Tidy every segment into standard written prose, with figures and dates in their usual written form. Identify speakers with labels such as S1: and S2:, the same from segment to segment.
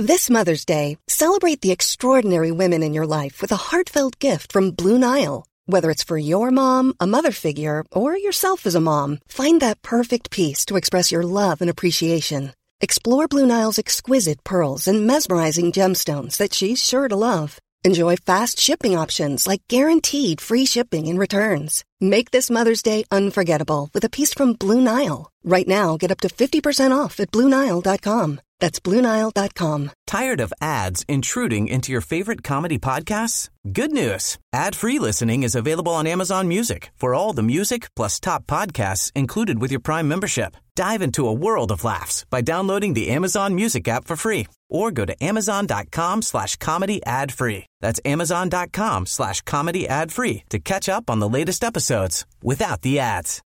S1: This Mother's Day, celebrate the extraordinary women in your life with a heartfelt gift from Blue Nile. Whether it's for your mom, a mother figure, or yourself as a mom, find that perfect piece to express your love and appreciation. Explore Blue Nile's exquisite pearls and mesmerizing gemstones that she's sure to love. Enjoy fast shipping options like guaranteed free shipping and returns. Make this Mother's Day unforgettable with a piece from Blue Nile. Right now, get up to 50% off at BlueNile.com. That's BlueNile.com.
S2: Tired of ads intruding into your favorite comedy podcasts? Good news. Ad-free listening is available on Amazon Music for all the music plus top podcasts included with your Prime membership. Dive into a world of laughs by downloading the Amazon Music app for free or go to amazon.com/comedy ad-free. That's amazon.com/comedy ad-free to catch up on the latest episodes without the ads.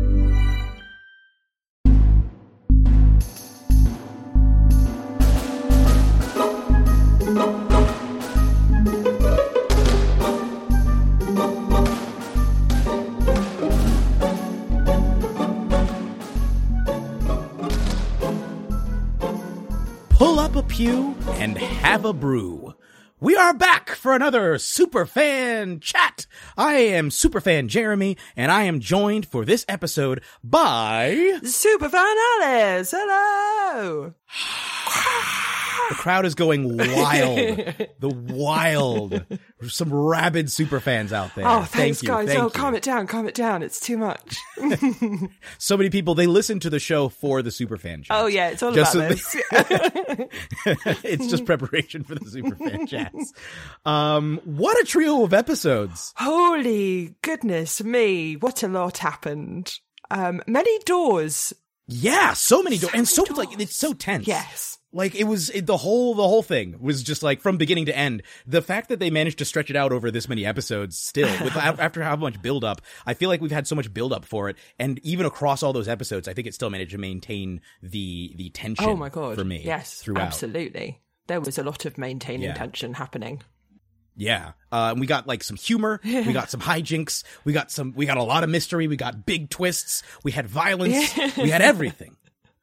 S3: Pull up a pew and have a brew. We are back for another Superfan Chat. I am Superfan Jeremy, and I am joined for this episode by...
S4: Superfan Alice! Hello!
S3: The crowd is going wild. There's some rabid superfans out there.
S4: Oh, thanks,
S3: Thank you.
S4: guys. Calm it down. It's too much.
S3: So many people, they listen to the show for the Superfan Chat.
S4: Oh, yeah, it's all about this.
S3: It's just preparation for the Superfan Chats. What a trio of episodes.
S4: Holy goodness me. What a lot happened. Many doors.
S3: Yeah, so many doors. And so, like, it's so tense.
S4: Yes.
S3: Like, the whole thing was just like from beginning to end. The fact that they managed to stretch it out over this many episodes still, after how much build up, I feel like we've had so much build up for it. And even across all those episodes, I think it still managed to maintain the tension.
S4: Oh my God.
S3: For me.
S4: Yes,
S3: throughout.
S4: Absolutely. There was a lot of maintaining tension happening.
S3: Yeah. We got like some humor. We got some hijinks. We got a lot of mystery. We got big twists. We had violence. We had everything.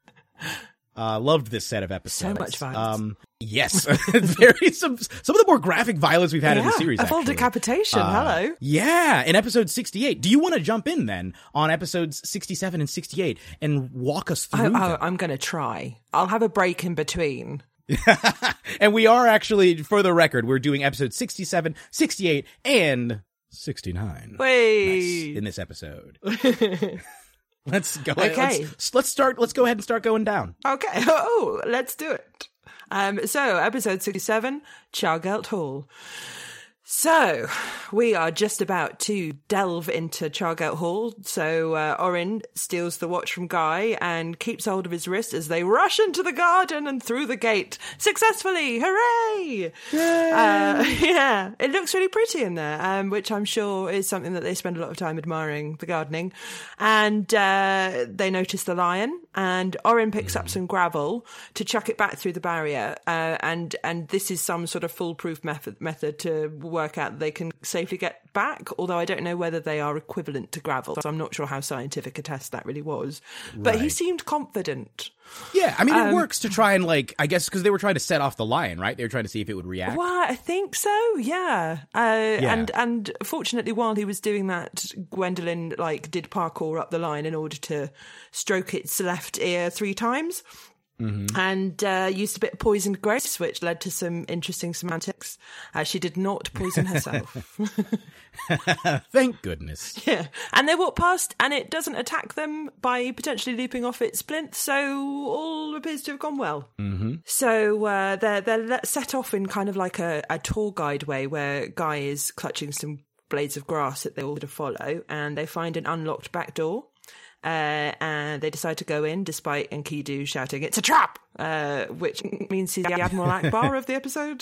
S3: Loved this set of episodes.
S4: So much violence.
S3: Yes. some of the more graphic violence we've had in the series,
S4: a full decapitation. Hello.
S3: Yeah. In episode 68. Do you want to jump in then on episodes 67 and 68 and walk us through them?
S4: I'm going to try. I'll have a break in between.
S3: And we are actually, for the record, we're doing episodes 67, 68, and 69.
S4: Wait.
S3: In this episode. Let's go.
S4: Okay.
S3: Let's go ahead and start going down.
S4: Okay. Oh, let's do it. So episode 67, Chargelt Hall. So, we are just about to delve into Chargelt Hall. So, Orin steals the watch from Guy and keeps hold of his wrist as they rush into the garden and through the gate successfully. Hooray! Yeah, it looks really pretty in there, which I'm sure is something that they spend a lot of time admiring, the gardening. And they notice the lion, and Orin picks up some gravel to chuck it back through the barrier. And this is some sort of foolproof method to work out that they can safely get back, although I don't know whether they are equivalent to gravel, so I'm not sure how scientific a test that really was. But he seemed confident.
S3: Yeah, I mean, it works to try and, like, I guess because they were trying to set off the lion, right? They were trying to see if it would react.
S4: Well, I think so, yeah. And fortunately, while he was doing that, Gwendolyn, like, did parkour up the line in order to stroke its left ear 3 times. Mm-hmm. And used a bit of poisoned grapes, which led to some interesting semantics. She did not poison herself.
S3: Thank goodness.
S4: Yeah. And they walk past, and it doesn't attack them by potentially leaping off its plinth, so all appears to have gone well. Mm-hmm. So they're set off in kind of like a tour guide way, where Guy is clutching some blades of grass that they all to follow, and they find an unlocked back door. And they decide to go in, despite Enkidu shouting, "It's a trap!" Which means he's the Admiral Akbar of the episode.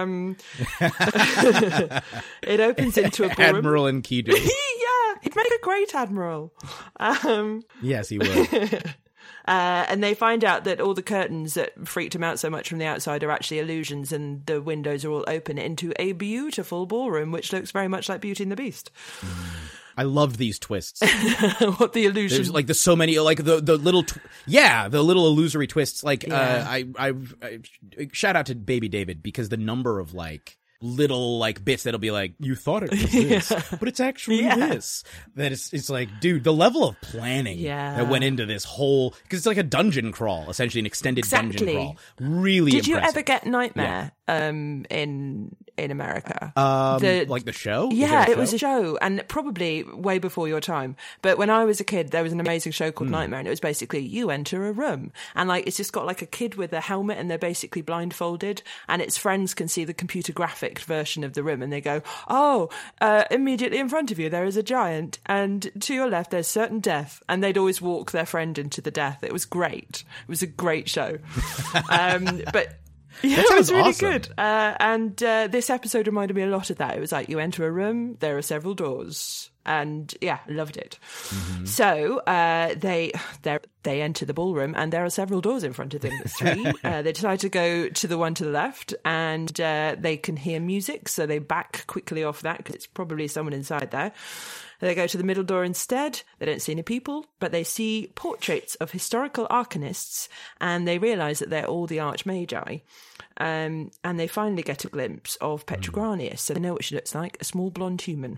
S4: It opens into a ballroom.
S3: Admiral Enkidu.
S4: Yeah, he'd make a great admiral.
S3: Yes, he would.
S4: And they find out that all the curtains that freaked him out so much from the outside are actually illusions, and the windows are all open into a beautiful ballroom, which looks very much like Beauty and the Beast.
S3: I loved these twists.
S4: What the illusion?
S3: There's like so many, like the little, the little illusory twists. Like, I shout out to Baby David, because the number of like little like bits that'll be like, you thought it was this, but it's actually this. That it's like, dude, the level of planning that went into this whole, because it's like a dungeon crawl, essentially an extended dungeon crawl. Really
S4: Did
S3: impressive.
S4: you ever get Nightmare in America?
S3: Like the show?
S4: Yeah, it was a show, and probably way before your time. But when I was a kid, there was an amazing show called Nightmare, and it was basically you enter a room, and like it's just got like a kid with a helmet, and they're basically blindfolded, and its friends can see the computer graphic version of the room, and they go, immediately in front of you there is a giant, and to your left there's certain death, and they'd always walk their friend into the death. It was great. It was a great show. But yeah, it was really
S3: awesome.
S4: good. And this episode reminded me a lot of that. It was like, you enter a room, there are several doors. And yeah, loved it. Mm-hmm. So they enter the ballroom, and there are several doors in front of them. 3. They decide to go to the one to the left, and they can hear music, so they back quickly off that, because it's probably someone inside there. They go to the middle door instead. They don't see any people, but they see portraits of historical arcanists, and they realise that they're all the Archmagi. And they finally get a glimpse of Petra Granius, so they know what she looks like, a small blonde human.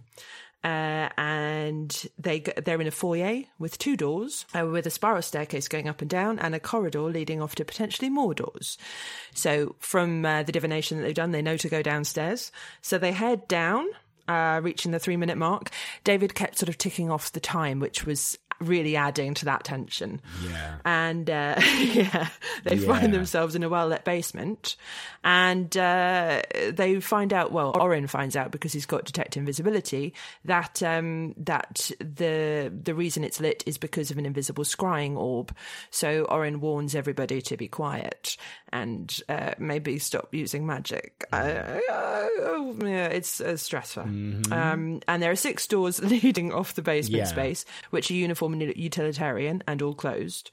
S4: And they're in a foyer with 2 doors, with a spiral staircase going up and down, and a corridor leading off to potentially more doors. So from the divination that they've done, they know to go downstairs. So they head down, reaching the 3-minute mark. David kept sort of ticking off the time, which was really adding to that tension. Yeah. And they find themselves in a well-lit basement, and they find out, well, Orin finds out, because he's got detect invisibility, that that the reason it's lit is because of an invisible scrying orb. So Orin warns everybody to be quiet and maybe stop using magic. It's stressful. Mm-hmm. And there are 6 doors leading off the basement space, which are uniform and utilitarian and all closed.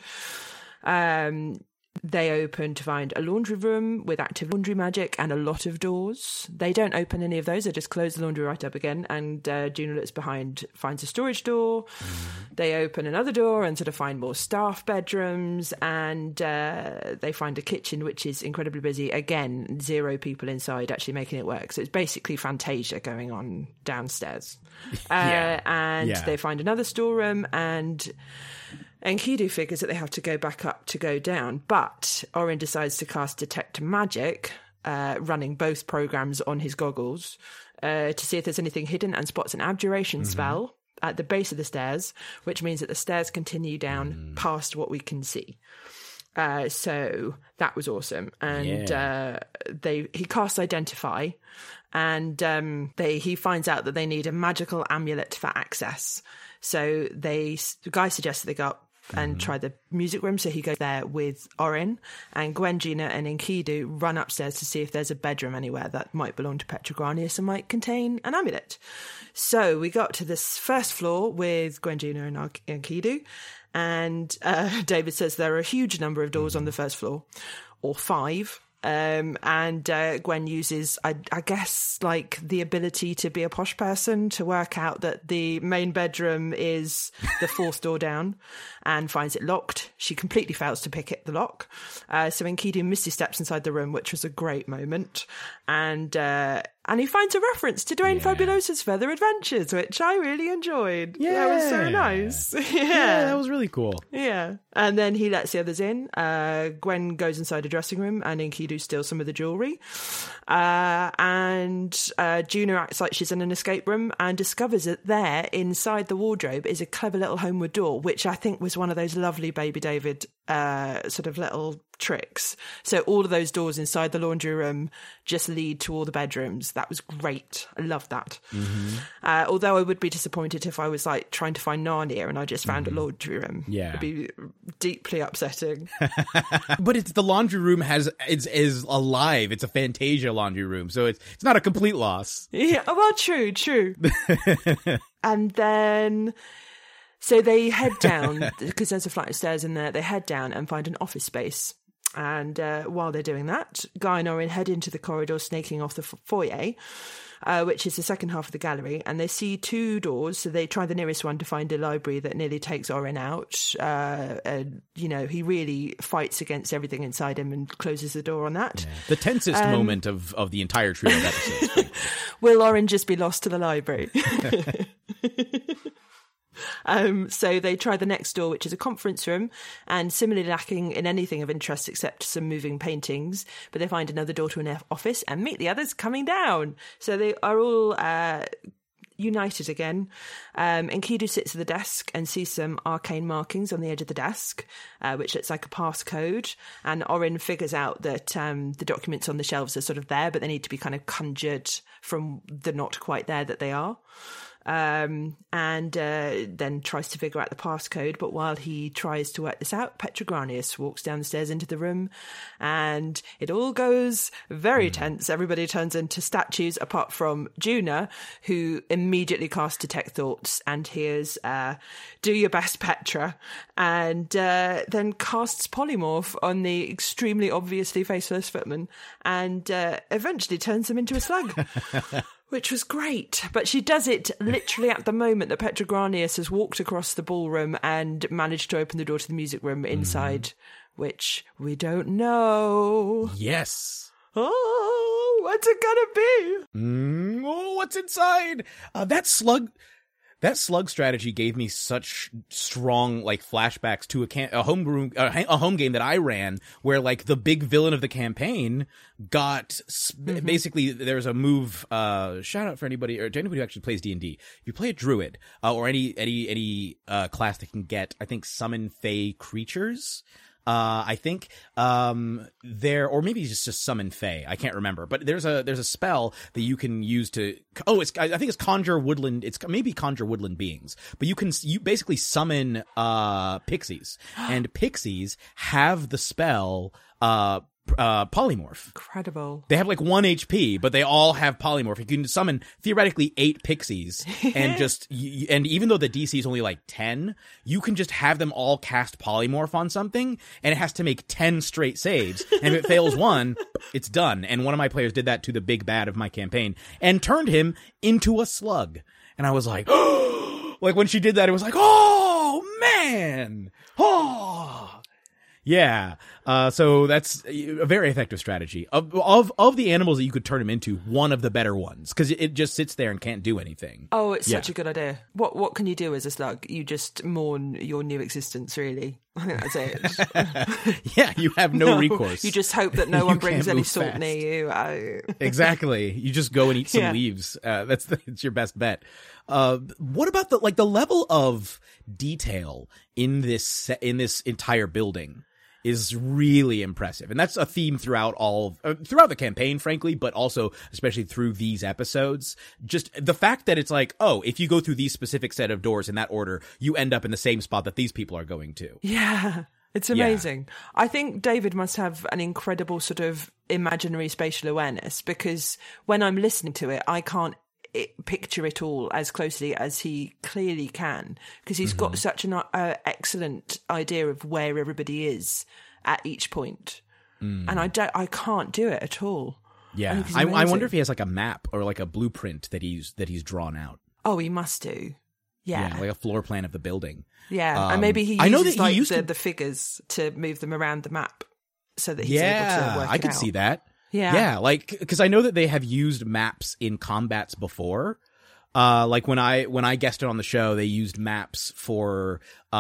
S4: They open to find a laundry room with active laundry magic and a lot of doors. They don't open any of those. They just close the laundry right up again. And Juno looks behind, finds a storage door. They open another door and sort of find more staff bedrooms. And they find a kitchen, which is incredibly busy. Again, 0 people inside actually making it work. So it's basically Fantasia going on downstairs. They find another storeroom, and Enkidu figures that they have to go back up to go down, but Orin decides to cast Detect Magic, running both programs on his goggles, to see if there's anything hidden, and spots an abjuration spell at the base of the stairs, which means that the stairs continue down past what we can see. So that was awesome. And he casts Identify, and he finds out that they need a magical amulet for access. So the guy suggests they go up and try the music room, so he goes there with Orin, and Gwen, Gina and Enkidu run upstairs to see if there's a bedroom anywhere that might belong to Petra Granius and might contain an amulet. So we got to this first floor with Gwen, Gina and Enkidu, and David says there are a huge number of doors on the first floor, or 5. And Gwen uses, I guess, like the ability to be a posh person to work out that the main bedroom is the 4th door down, and finds it locked. She completely fails to pick the lock. So Enkidu misty steps inside the room, which was a great moment. And he finds a reference to Dwayne Fabulosa's Feather Adventures, which I really enjoyed. Yeah. That was so nice.
S3: Yeah, that was really cool.
S4: Yeah. And then he lets the others in. Gwen goes inside a dressing room, and Enkidu steals some of the jewellery. And Juno acts like she's in an escape room and discovers that there, inside the wardrobe, is a clever little homeward door, which I think was one of those lovely Baby David sort of little tricks. So all of those doors inside the laundry room just lead to all the bedrooms. That was great. I love that. Although I would be disappointed if I was like trying to find Narnia and I just found a laundry room. Yeah, it'd be deeply upsetting.
S3: But it's the laundry room is alive. It's a Fantasia laundry room, so it's not a complete loss.
S4: Yeah, well, true. And then, so they head down, because there's a flight of stairs in there. They head down and find an office space. And while they're doing that, Guy and Orin head into the corridor, snaking off the foyer, which is the second half of the gallery, and they see two doors, so they try the nearest one to find a library that nearly takes Orin out. He really fights against everything inside him and closes the door on that.
S3: Yeah. The tensest moment of the entire trio of episodes.
S4: Will Orin just be lost to the library? So they try the next door, which is a conference room, and similarly lacking in anything of interest except some moving paintings. But they find another door to an office and meet the others coming down. So they are all united again. Enkidu sits at the desk and sees some arcane markings on the edge of the desk, which looks like a passcode. And Orin figures out that the documents on the shelves are sort of there, but they need to be kind of conjured from the not quite there that they are. And then tries to figure out the passcode. But while he tries to work this out, Petrogranius walks down the stairs into the room, and it all goes very tense. Everybody turns into statues apart from Juna, who immediately casts Detect Thoughts and hears "Do your best, Petra," and then casts Polymorph on the extremely obviously faceless footman, and eventually turns him into a slug. Which was great. But she does it literally at the moment that Petrogranius has walked across the ballroom and managed to open the door to the music room inside, which we don't know.
S3: Yes.
S4: Oh, what's it gonna be?
S3: What's inside? That slug strategy gave me such strong flashbacks to a home game that I ran, where the big villain of the campaign got basically there was a move. Shout out for anybody or to anybody who actually plays D&D. If you play a druid or any class that can get, I think, summon fey creatures. I think there, or maybe just summon Fae. I can't remember, but there's a spell that you can use to. I think it's conjure woodland. It's maybe conjure woodland beings, but you basically summon pixies, and pixies have the spell polymorph.
S4: Incredible.
S3: They have 1 HP, but they all have polymorph. You can summon theoretically 8 pixies, and and even though the DC is only 10, you can just have them all cast polymorph on something, and it has to make 10 straight saves. And if it fails one, it's done. And one of my players did that to the big bad of my campaign and turned him into a slug. And I was like, oh, when she did that, it was like, oh man, oh. Yeah, so that's a very effective strategy. Of the animals that you could turn him into, one of the better ones, because it just sits there and can't do anything.
S4: Oh, it's such a good idea. What can you do as a slug? You just mourn your new existence, really. I think that's it.
S3: Yeah, you have no recourse.
S4: You just hope that no one brings any salt near you.
S3: Exactly. You just go and eat some leaves. It's your best bet. What about the level of detail in this entire building is really impressive, and that's a theme throughout the campaign, frankly, but also especially through these episodes. Just the fact that it's if you go through these specific set of doors in that order, you end up in the same spot that these people are going to.
S4: Yeah, it's amazing. Yeah. I think David must have an incredible sort of imaginary spatial awareness, because when I'm listening to it, I can't picture it all as closely as he clearly can, because he's got such an excellent idea of where everybody is at each point. And I can't do it at all.
S3: Yeah, I wonder if he has a map or a blueprint that he's drawn out.
S4: Oh, he must do. Yeah,
S3: like a floor plan of the building.
S4: Yeah, and maybe he uses the figures to move them around the map so that he's able to work it out.
S3: I could see that.
S4: Yeah,
S3: because I know that they have used maps in combats before. When I guested on the show, they used maps for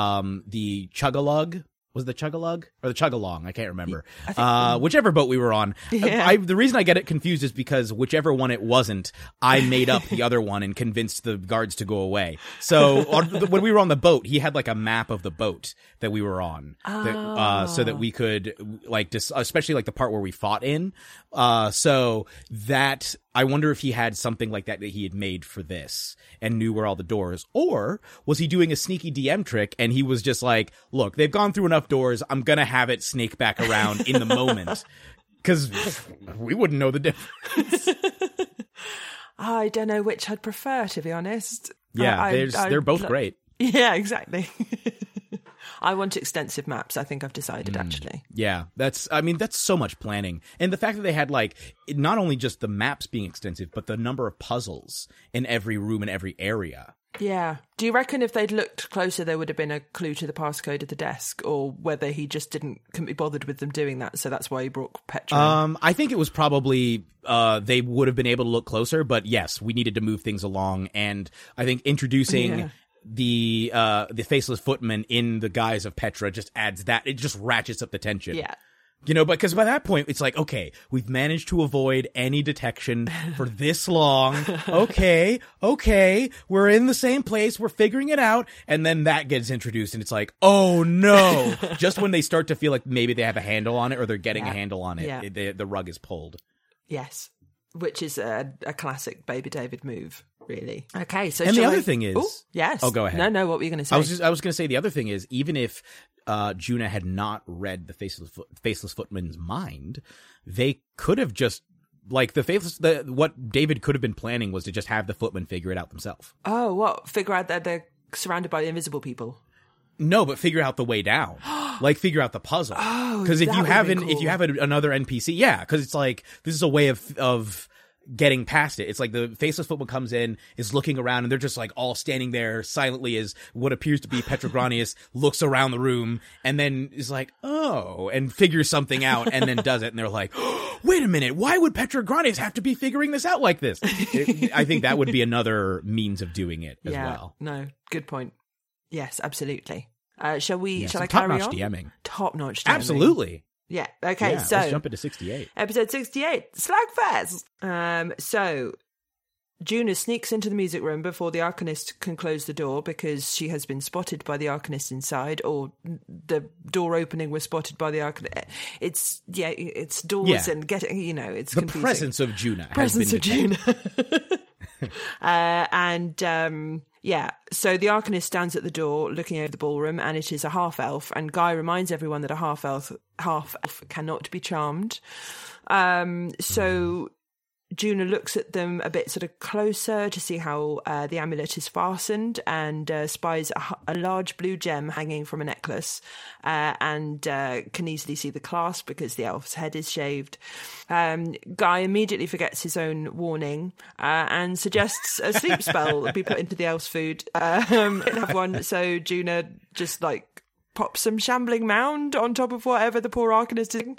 S3: the Chug-a-Lug. Was it the Chug-a-Lug or the Chug-along? I can't remember. Whichever boat we were on.
S4: Yeah.
S3: The reason I get it confused is because whichever one it wasn't, I made up the other one and convinced the guards to go away. So when we were on the boat, he had a map of the boat that we were on, so that we could especially the part where we fought in. So that I wonder if he had something like that he had made for this and knew where all the doors, or was he doing a sneaky DM trick and he was just look, they've gone through enough doors, I'm gonna have it snake back around in the moment, because we wouldn't know the difference.
S4: I don't know which I'd prefer, to be honest.
S3: Yeah, they're both great.
S4: Yeah, exactly. I want extensive maps. I think I've decided, actually.
S3: Yeah, that's so much planning. And the fact that they had, like, not only just the maps being extensive, but the number of puzzles in every room and every area.
S4: Yeah. Do you reckon if they'd looked closer, there would have been a clue to the passcode of the desk, or whether he just couldn't be bothered with them doing that, so that's why he brought Petra in?
S3: I think it was probably they would have been able to look closer, but yes, we needed to move things along, and I think introducing the faceless footman in the guise of Petra just adds that. It just ratchets up the tension.
S4: Yeah.
S3: You know, because by that point, it's like, okay, we've managed to avoid any detection for this long. Okay, we're in the same place. We're figuring it out. And then that gets introduced, and it's like, oh no. Just when they start to feel like maybe they have a handle on it, or they're getting a handle on it, the rug is pulled.
S4: Yes, which is a classic Baby David move, really. Okay, so
S3: and the other thing is...
S4: Ooh, yes.
S3: Oh, go ahead.
S4: No, what were you going to say?
S3: I was going to say the other thing is, even if Juna had not read the faceless footman's mind, they could have just, like, what David could have been planning was to just have the footman figure it out themselves.
S4: Oh, what? Figure out that they're surrounded by invisible people?
S3: No, but figure out the way down. Like, figure out the puzzle. Because if you have another NPC, because it's like, this is a way of getting past it. It's like the faceless footman comes in, is looking around, and they're just like all standing there silently as what appears to be Petrogranius looks around the room and then is like, oh, and figures something out and then does it. And they're like, oh, wait a minute, why would Petrogranius have to be figuring this out like this? I think that would be another means of doing it as well.
S4: No, good point. Yes, absolutely. Shall I carry on?
S3: Top-notch DMing.
S4: Top-notch DMing.
S3: Absolutely.
S4: Yeah, okay, so...
S3: let's jump into 68.
S4: Episode 68, Slugfest! So, Juna sneaks into the music room before the Arcanist can close the door because she has been spotted by the Arcanist inside, or the door opening was spotted by the Arcanist. It's doors and getting, it's
S3: the
S4: confusing.
S3: Presence of Juna.
S4: So the Arcanist stands at the door looking over the ballroom, and it is a half-elf, and Guy reminds everyone that a half-elf cannot be charmed. So Juna looks at them a bit sort of closer to see how the amulet is fastened, and spies a large blue gem hanging from a necklace, and can easily see the clasp because the elf's head is shaved. Guy immediately forgets his own warning and suggests a sleep spell be put into the elf's food. Have one, so Juna just pop some shambling mound on top of whatever the poor Arcanist is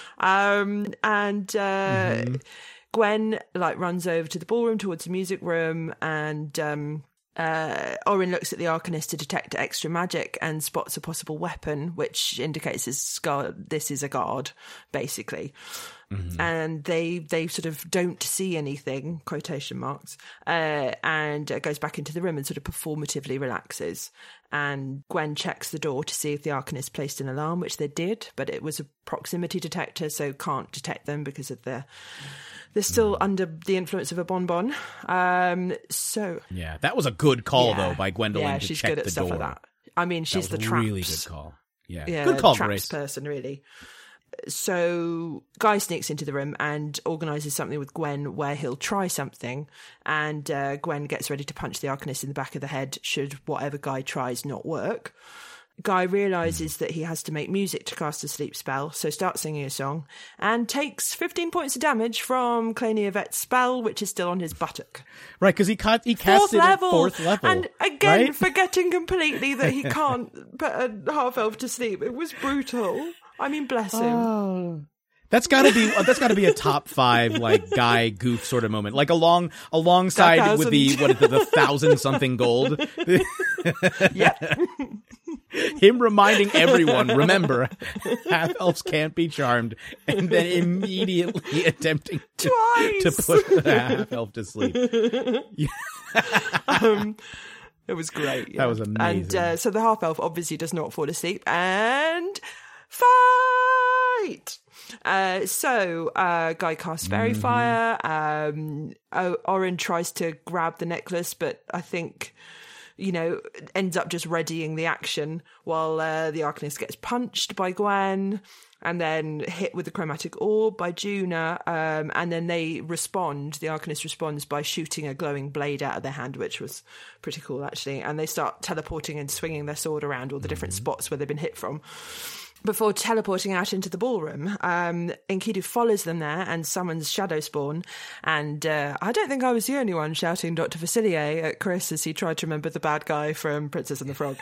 S4: doing. Gwen runs over to the ballroom towards the music room, and Orin looks at the Arcanist to detect extra magic and spots a possible weapon, which indicates this is a guard, basically. And they sort of don't see anything, quotation marks, and goes back into the room and sort of performatively relaxes. And Gwen checks the door to see if the Arcanist placed an alarm, which they did, but it was a proximity detector, so can't detect them because of they're still under the influence of a bonbon.
S3: That was a good call though by Gwendolyn to
S4: she's
S3: check
S4: good at
S3: the
S4: stuff
S3: door.
S4: like that. I mean, she's the traps.
S3: Really good call. Yeah,
S4: good call, traps
S3: Grace.
S4: Person, really. So Guy sneaks into the room and organises something with Gwen where he'll try something, and Gwen gets ready to punch the Arcanist in the back of the head should whatever Guy tries not work. Guy realises that he has to make music to cast a sleep spell, so starts singing a song, and takes 15 points of damage from Clania Vet's spell, which is still on his buttock.
S3: Right, because he cast it at 4th level.
S4: And again, forgetting completely that he can't put a half-elf to sleep. It was brutal. I mean, bless him.
S3: That's gotta be a top 5 Guy goof sort of moment, alongside with the 1,000 something gold.
S4: Yeah.
S3: Him reminding everyone, remember, half elves can't be charmed, and then immediately attempting to put the half elf to sleep.
S4: It was great. Yeah.
S3: That was amazing.
S4: And so the half elf obviously does not fall asleep and fight. So Guy casts Fairy Fire. Orin tries to grab the necklace, but I think, ends up just readying the action while the Arcanist gets punched by Gwen. and then hit with the chromatic orb by Juna, and then the Arcanist responds by shooting a glowing blade out of their hand, which was pretty cool, actually, and they start teleporting and swinging their sword around all the different spots where they've been hit from. Before teleporting out into the ballroom, Enkidu follows them there and summons Shadowspawn. And I don't think I was the only one shouting Dr. Facilier at Chris as he tried to remember the bad guy from Princess and the Frog.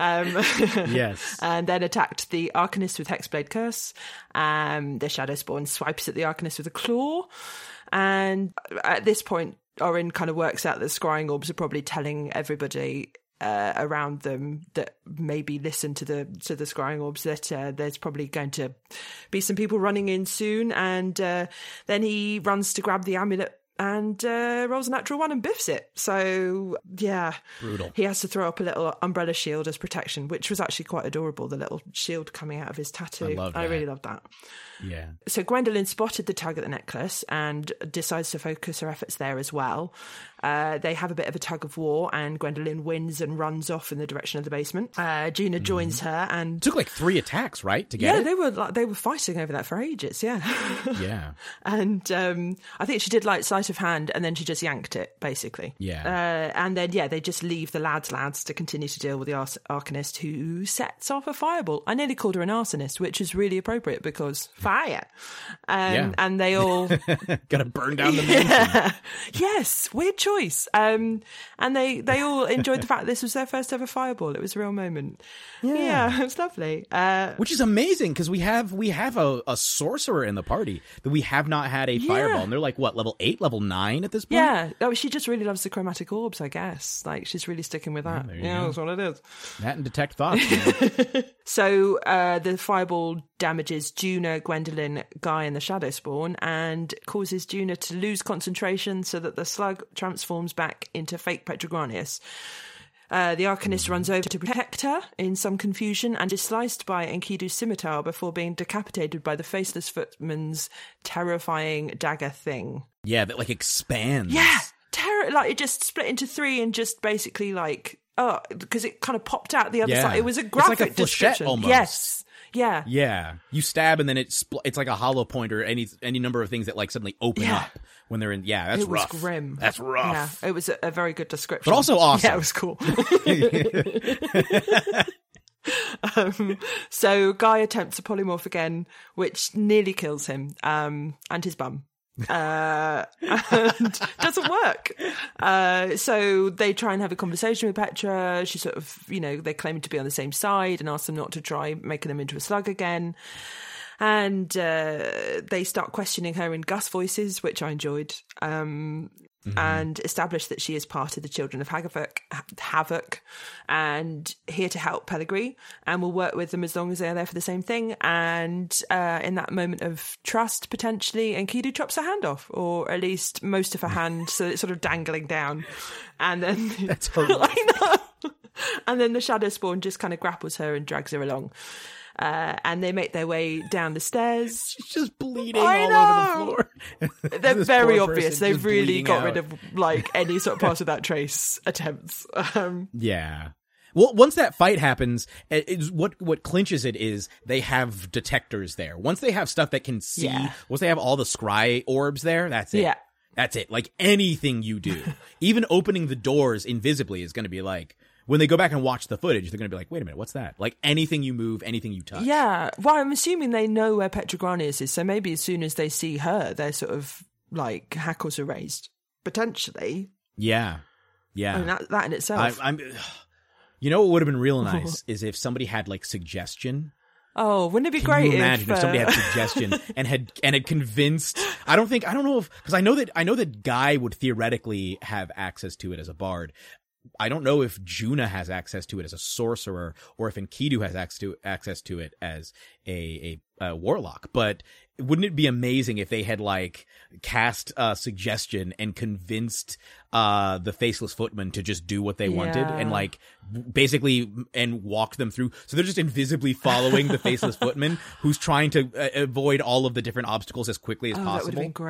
S3: Yes.
S4: And then attacked the Arcanist with Hexblade Curse. The Shadowspawn swipes at the Arcanist with a claw. And at this point, Orin kind of works out that the scrying orbs are probably telling everybody around them that maybe listen to the scrying orbs that there's probably going to be some people running in soon, and then he runs to grab the amulet and rolls a natural one and biffs it. So yeah,
S3: brutal.
S4: He has to throw up a little umbrella shield as protection, which was actually quite adorable, the little shield coming out of his tattoo. I really loved that.
S3: Yeah.
S4: So Gwendolyn spotted the tug at the necklace and decides to focus her efforts there as well. They have a bit of a tug of war, and Gwendolyn wins and runs off in the direction of the basement. Juna joins her, and
S3: it took like 3 attacks, right, to get it?
S4: they were fighting over that for ages. Yeah.
S3: Yeah.
S4: And I think she did like sleight of hand, and then she just yanked it, basically.
S3: Yeah.
S4: And then they just leave the lads to continue to deal with the Arcanist, who sets off a fireball. I nearly called her an arsonist, which is really appropriate because fire. And they all
S3: gotta burn down the mansion.
S4: Yes, weird choice. And they all enjoyed the fact that this was their first ever fireball. It was a real moment. Yeah, it's lovely.
S3: Which is amazing because we have a sorcerer in the party that we have not had a fireball, and they're like what, level 8, level 9 at this point?
S4: Yeah, she just really loves the chromatic orbs, I guess. Like, she's really sticking with that. Yeah, that's what it is.
S3: That and detect thoughts.
S4: So the fireball damages Juna, Gwendolyn, Guy, and the Shadowspawn, and causes Juna to lose concentration so that the slug transforms back into fake Petrogranius. The Arcanist runs over to protect her in some confusion and is sliced by Enkidu's scimitar before being decapitated by the Faceless Footman's terrifying dagger thing.
S3: Yeah, that like expands.
S4: Yeah, like it just split into 3 and just basically like, because it kind of popped out the other side. It was a graphic
S3: it's like a
S4: description.
S3: Flechette almost.
S4: Yes. Yeah.
S3: Yeah. You stab and then it's like a hollow point or any number of things that like suddenly open up when they're in. Yeah, that's rough.
S4: It was grim.
S3: That's rough.
S4: Yeah, it was a very good description.
S3: But also awesome.
S4: Yeah, it was cool. So Guy attempts a polymorph again, which nearly kills him and his bum. And doesn't work. So they try and have a conversation with Petra. She sort of, they claim to be on the same side and ask them not to try making them into a slug again. And they start questioning her in Gus voices, which I enjoyed. And establish that she is part of the Children of Havoc, and here to help Pellegrini, and will work with them as long as they're there for the same thing. And in that moment of trust, potentially, Enkidu chops her hand off, or at least most of her hand, so it's sort of dangling down. And then
S3: that's horrible.
S4: I know. And then the Shadowspawn just kind of grapples her and drags her along. And they make their way down the stairs.
S3: She's just bleeding all over the floor.
S4: They're very obvious. They've really got rid of like any sort of part of that trace attempts.
S3: Yeah. Well, once that fight happens, what clinches it is they have detectors there. Once they have stuff that can see, once they have all the scry orbs there, that's it.
S4: Yeah.
S3: That's it. Like anything you do, even opening the doors invisibly is going to be like, when they go back and watch the footage, they're going to be like, wait a minute, what's that? Like anything you move, anything you touch.
S4: Yeah. Well, I'm assuming they know where Petrogranius is. So maybe as soon as they see her, they're sort of like hackles are raised. Potentially.
S3: Yeah. Yeah.
S4: I mean, that in itself.
S3: You know what would have been real nice is if somebody had like suggestion.
S4: Oh, wouldn't it be
S3: Can
S4: great
S3: you imagine if somebody had suggestion and had convinced? I don't know if because I know that Guy would theoretically have access to it as a bard. I don't know if Juna has access to it as a sorcerer or if Enkidu has access to it as a warlock. But wouldn't it be amazing if they had like cast suggestion and convinced the Faceless Footman to just do what they wanted and like basically and walked them through? So they're just invisibly following the Faceless Footman who's trying to avoid all of the different obstacles as quickly as possible.
S4: That would have been great.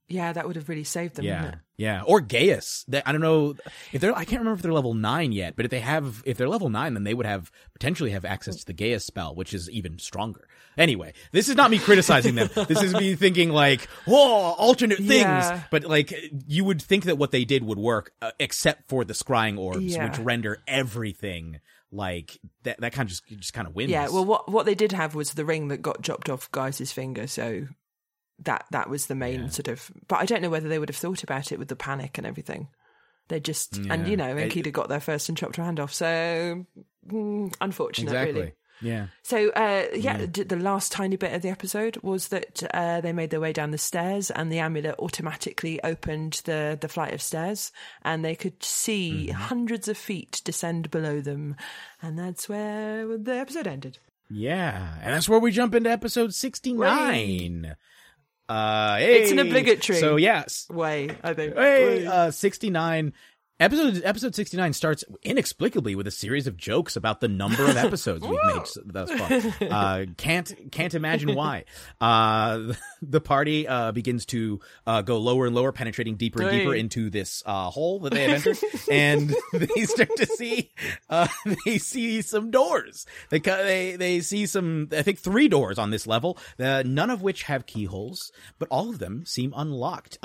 S4: Yeah, that would have really saved them, wouldn't it?
S3: Yeah. Or Gaius. I don't know if I can't remember if they're level 9 yet, but if they're level 9, then they would potentially have access to the Gaius spell, which is even stronger. Anyway, this is not me criticizing them. This is me thinking like, whoa, alternate things. Yeah. But like, you would think that what they did would work, except for the scrying orbs, which render everything like that kind of just kind of wins.
S4: Yeah. Well, what they did have was the ring that got chopped off Gaius's finger. So that was the main sort of, but I don't know whether they would have thought about it with the panic and everything. They just, and Enkidu got there first and chopped her hand off. So unfortunate, really.
S3: Yeah.
S4: So, the last tiny bit of the episode was that they made their way down the stairs and the amulet automatically opened the flight of stairs and they could see hundreds of feet descend below them. And that's where the episode ended.
S3: Yeah. And that's where we jump into episode 69.
S4: It's an obligatory.
S3: So yes,
S4: I think.
S3: 69. Episode 69 starts inexplicably with a series of jokes about the number of episodes we've made thus far. Can't imagine why. The party begins to go lower and lower, penetrating deeper and deeper into this hole that they have entered, and they start to see they see some doors. They see some, I think 3 doors on this level, none of which have keyholes, but all of them seem unlocked.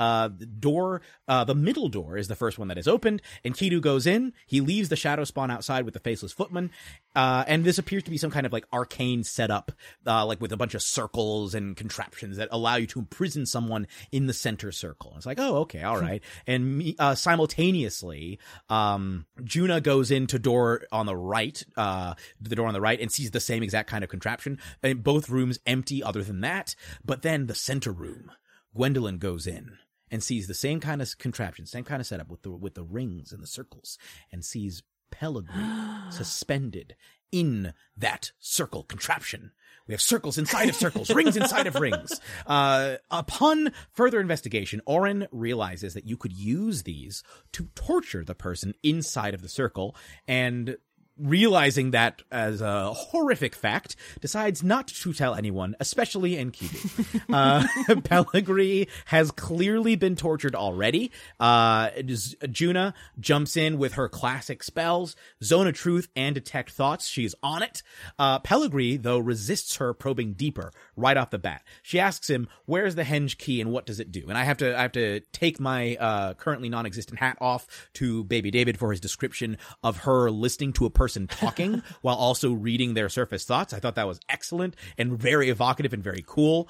S3: The middle door is the first one that is opened. Enkidu goes in. He leaves the shadow spawn outside with the faceless footman. And this appears to be some kind of like arcane setup, like with a bunch of circles and contraptions that allow you to imprison someone in the center circle. It's like, oh, okay, all right. And simultaneously, Juna goes into the door on the right, and sees the same exact kind of contraption. And both rooms empty other than that. But then the center room, Gwendolyn goes in and sees the same kind of contraption, same kind of setup with the rings and the circles, and sees Pellegrini suspended in that circle contraption. We have circles inside of circles, rings inside of rings. Upon further investigation, Oren realizes that you could use these to torture the person inside of the circle, and realizing that as a horrific fact, decides not to tell anyone, especially Enkidu. Pellegrini has clearly been tortured already. Juna jumps in with her classic spells, Zone of Truth and Detect Thoughts. She's on it. Pellegrini, though, resists her probing deeper right off the bat. She asks him, where's the henge key and what does it do? And I have to take my currently non-existent hat off to Baby David for his description of her listening to a person talking while also reading their surface thoughts. I thought that was excellent and very evocative and very cool.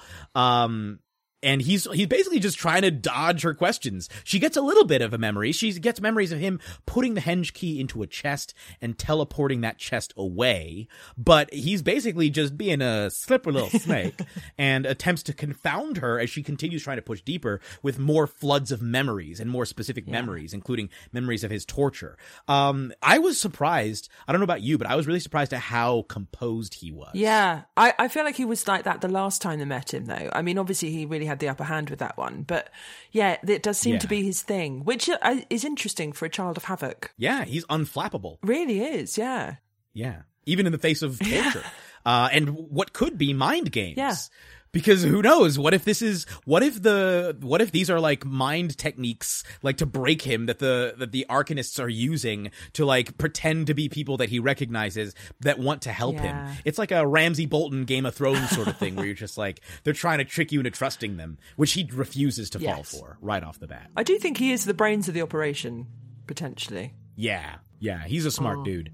S3: And he's basically just trying to dodge her questions. She gets a little bit of a memory. She gets memories of him putting the henge key into a chest and teleporting that chest away. But he's basically just being a slippery little snake and attempts to confound her as she continues trying to push deeper with more floods of memories and more specific memories, including memories of his torture. I was surprised. I don't know about you, but I was really surprised at how composed he was.
S4: Yeah. I feel like he was like that the last time they met him, though. I mean, obviously he really had the upper hand with that one, but yeah, it does seem to be his thing, which is interesting for a child of Havoc.
S3: Yeah, he's unflappable.
S4: Really is. Yeah,
S3: even in the face of torture and what could be mind games. Because who knows? What if these are like mind techniques, like to break him, that the Arcanists are using to like pretend to be people that he recognizes that want to help him. It's like a Ramsay Bolton Game of Thrones sort of thing where you're just like, they're trying to trick you into trusting them, which he refuses to fall for right off the bat.
S4: I do think he is the brains of the operation, potentially.
S3: Yeah, he's a smart dude.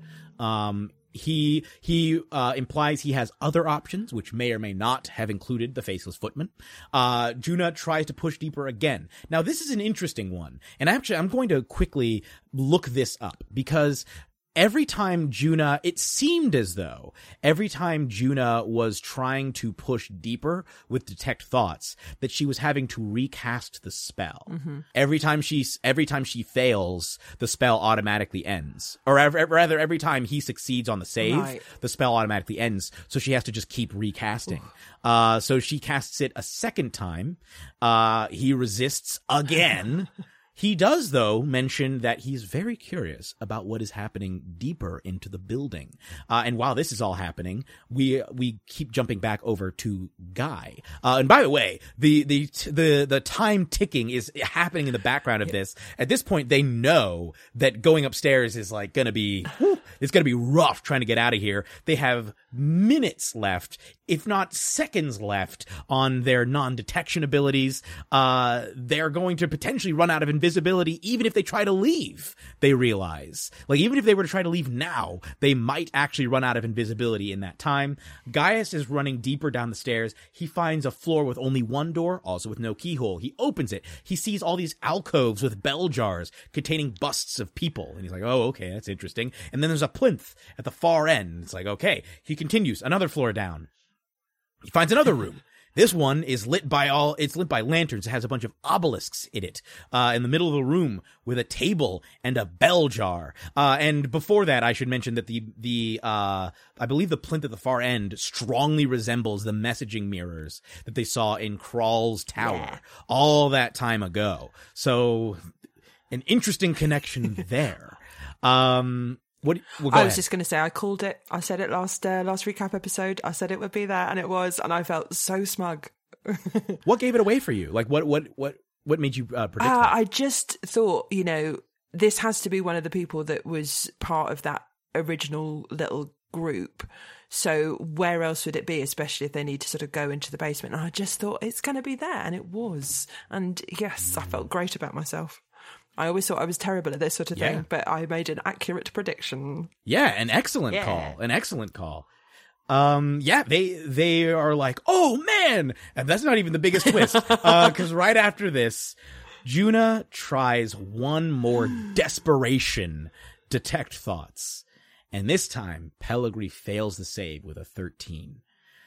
S3: He implies he has other options, which may or may not have included the faceless footman. Juna tries to push deeper again. Now, this is an interesting one, and actually, I'm going to quickly look this up because every time Juna, it seemed as though every time Juna was trying to push deeper with Detect Thoughts, that she was having to recast the spell. Mm-hmm. Every time she fails, the spell automatically ends. Or rather, every time he succeeds on the save, the spell automatically ends. So she has to just keep recasting. So she casts it a second time. He resists again. He does, though, mention that he's very curious about what is happening deeper into the building. And while this is all happening, we keep jumping back over to Guy. And by the way, the time ticking is happening in the background of this. At this point, they know that going upstairs is like gonna be, it's gonna be rough trying to get out of here. They have minutes left, if not seconds left, on their non-detection abilities. They're going to potentially run out of invisibility even if they try to leave, they realize. Like, even if they were to try to leave now, they might actually run out of invisibility in that time. Gaius is running deeper down the stairs. He finds a floor with only one door, also with no keyhole. He opens it. He sees all these alcoves with bell jars containing busts of people. And he's like, oh, okay, that's interesting. And then there's a plinth at the far end. It's like, okay. He continues another floor down. He finds another room. This one is lit by lanterns. It has a bunch of obelisks in it, in the middle of the room with a table and a bell jar. And before that, I should mention that I believe the plinth at the far end strongly resembles the messaging mirrors that they saw in Krawl's tower all that time ago. So, an interesting connection there.
S4: I was just going to say, I called it. I said it last recap episode. I said it would be there, and it was, and I felt so smug.
S3: What gave it away for you? Like, what made you predict that?
S4: I just thought, this has to be one of the people that was part of that original little group. So where else would it be, especially if they need to sort of go into the basement? And I just thought it's going to be there, and it was. And yes, I felt great about myself. I always thought I was terrible at this sort of thing, but I made an accurate prediction.
S3: Yeah, an excellent call. An excellent call. They are like, oh man! And that's not even the biggest twist. Because right after this, Juna tries one more desperation detect thoughts. And this time, Pellegrini fails the save with a 13.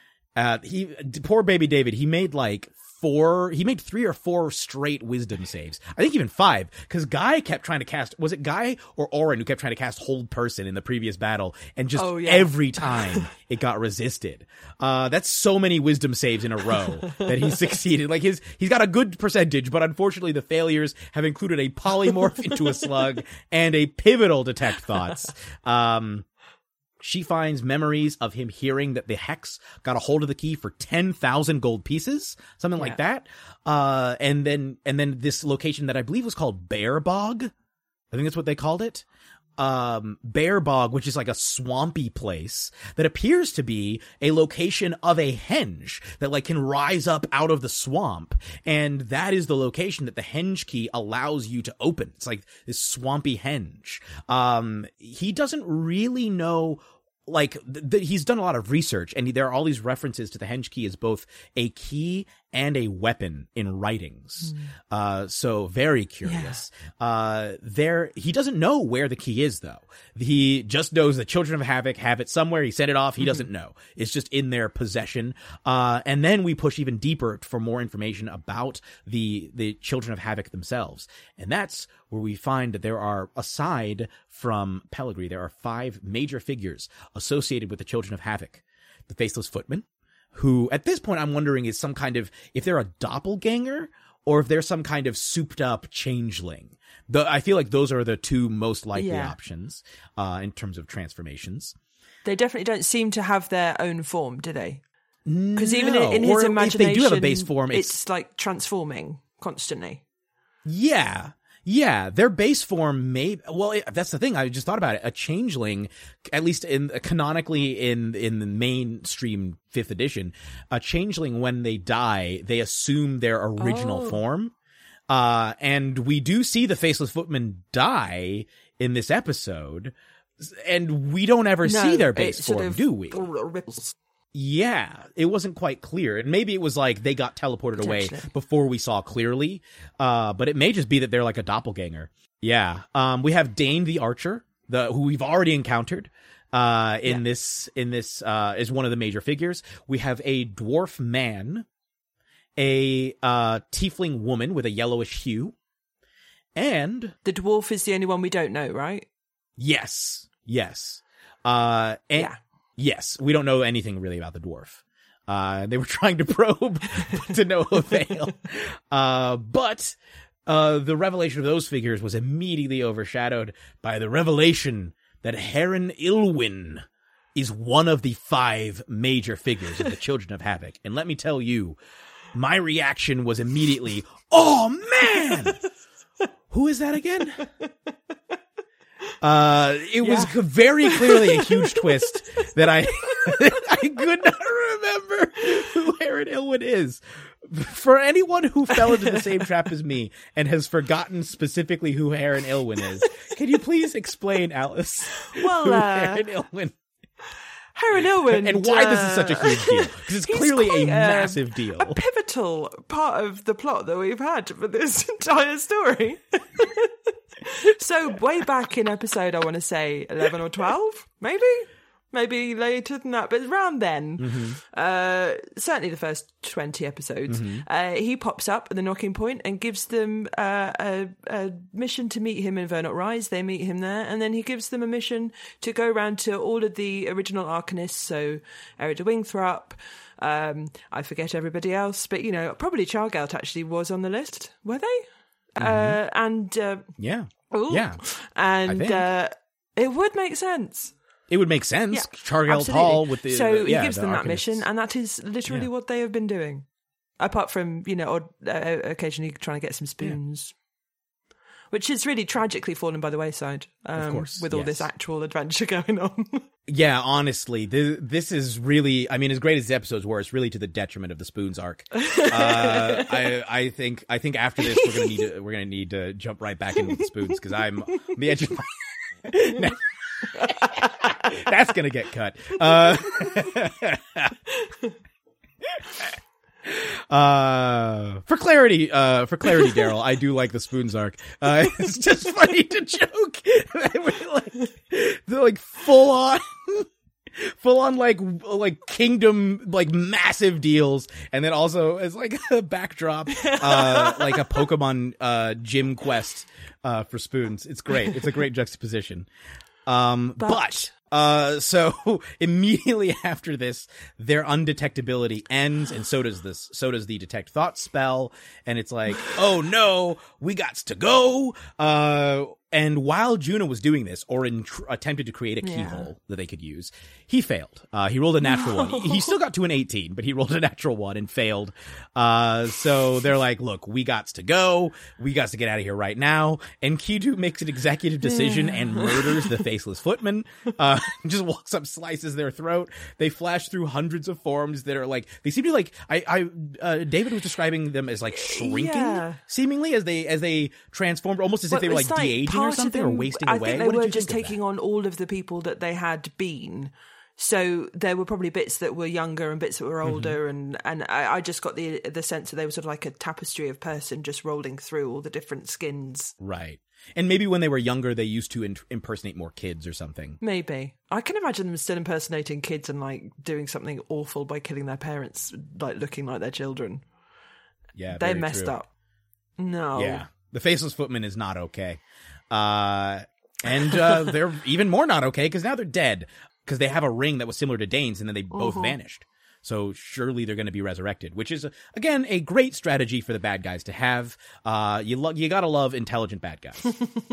S3: Poor baby David, he made 3 or 4 straight wisdom saves. I think even 5, because Guy kept trying to cast, was it Guy or Oren who kept trying to cast Hold Person in the previous battle, and just every time it got resisted. That's so many wisdom saves in a row that he succeeded. Like, he's got a good percentage, but unfortunately the failures have included a polymorph into a slug and a pivotal detect thoughts. She finds memories of him hearing that the Hex got a hold of the key for 10,000 gold pieces, something like that. And then this location that I believe was called Bear Bog. I think that's what they called it. Bear Bog, which is like a swampy place that appears to be a location of a henge that can rise up out of the swamp. And that is the location that the henge key allows you to open. It's like this swampy henge. He doesn't really know, he's done a lot of research, and there are all these references to the henge key as both a key and a weapon in writings. So very curious. He doesn't know where the key is, though. He just knows the Children of Havoc have it somewhere. He sent it off. He doesn't know. It's just in their possession. And then we push even deeper for more information about the Children of Havoc themselves. And that's where we find that there are, aside from Pellegrini, there are 5 major figures associated with the Children of Havoc. The Faceless Footman, who at this point I'm wondering is some kind of, if they're a doppelganger or if they're some kind of souped up changeling. I feel like those are the 2 most likely options in terms of transformations.
S4: They definitely don't seem to have their own form, do they? Because even in his imagination,
S3: if they do have a base form,
S4: it's like transforming constantly.
S3: Yeah, their base form that's the thing. I just thought about it. A changeling, at least canonically in the mainstream 5th edition, a changeling, when they die, they assume their original form. And we do see the Faceless Footman die in this episode, and we don't ever see their base form, do we?
S4: Ripples.
S3: Yeah, it wasn't quite clear. And maybe it was like they got teleported away before we saw clearly. But it may just be that they're like a doppelganger. Yeah. We have Dane the Archer, who we've already encountered in this is one of the major figures. We have a dwarf man, a tiefling woman with a yellowish hue, and
S4: the dwarf is the only one we don't know, right?
S3: Yes. Yes, we don't know anything really about the dwarf. They were trying to probe to no avail. But the revelation of those figures was immediately overshadowed by the revelation that Heron Ilwyn is one of the 5 major figures of the Children of Havoc. And let me tell you, my reaction was immediately, oh man! Who is that again? It was very clearly a huge twist that I could not remember who Heron Ilwyn is. For anyone who fell into the same trap as me and has forgotten specifically who Heron Ilwyn is, can you please explain, Alice,
S4: Well,
S3: who Heron Ilwyn
S4: Heron Ilwyn,
S3: and why this is such a huge deal? Because it's clearly a massive deal.
S4: A pivotal part of the plot that we've had for this entire story. So way back in episode, I want to say 11 or 12, maybe later than that, but around then, certainly the first 20 episodes, he pops up at the Knocking Point and gives them a mission to meet him in Vernot Rise. They meet him there, and then he gives them a mission to go around to all of the original Arcanists, so Eric de Wingthorpe, I forget everybody else, but, probably Chargelt actually was on the list, were they?
S3: Yeah.
S4: Ooh.
S3: Yeah.
S4: And it would make sense.
S3: It would make sense.
S4: Yeah,
S3: Chargelt Hall with the
S4: So he gives
S3: the
S4: them that
S3: Arcanists.
S4: mission, and that is literally what they have been doing. Apart from, occasionally trying to get some spoons. Which is really tragically fallen by the wayside.
S3: Of course,
S4: with all this actual adventure going on.
S3: Yeah, honestly, this is really, I mean, as great as the episodes were, it's really to the detriment of the Spoons arc. I think after this we're gonna need to jump right back into the Spoons, because I'm on the edge of my that's gonna get cut. For clarity, Daryl, I do like the Spoons arc. It's just funny to joke. They're like full on like kingdom, like massive deals, and then also as like a backdrop, like a Pokemon gym quest for Spoons. It's great. It's a great juxtaposition. But so immediately after this, their undetectability ends, and so does the detect thoughts spell, and it's like, oh no, we gots to go. And while Juno was doing this, Orin attempted to create a keyhole that they could use. He failed. He rolled a natural 1. He still got to an 18, but he rolled a natural 1 and failed. So they're like, look, we gots to go. We gots to get out of here right now. And Kidu makes an executive decision and murders the Faceless Footman. Just walks up, slices their throat. They flash through hundreds of forms that are like, they seem to like, David was describing them as like shrinking, seemingly, as they transformed, almost as if they were like de-aging or something, or wasting away.
S4: I think they were just taking on all of the people that they had been. So there were probably bits that were younger and bits that were older, and I just got the sense that they were sort of like a tapestry of person just rolling through all the different skins.
S3: Right. And maybe when they were younger, they used to impersonate more kids or something.
S4: Maybe. I can imagine them still impersonating kids and like doing something awful by killing their parents, like looking like their children.
S3: Yeah,
S4: they messed up. No.
S3: Yeah. The Faceless Footman is not okay. And they're even more not okay because now they're dead, because they have a ring that was similar to Dane's, and then they both vanished. So surely they're going to be resurrected, which is, again, a great strategy for the bad guys to have. You gotta love intelligent bad guys.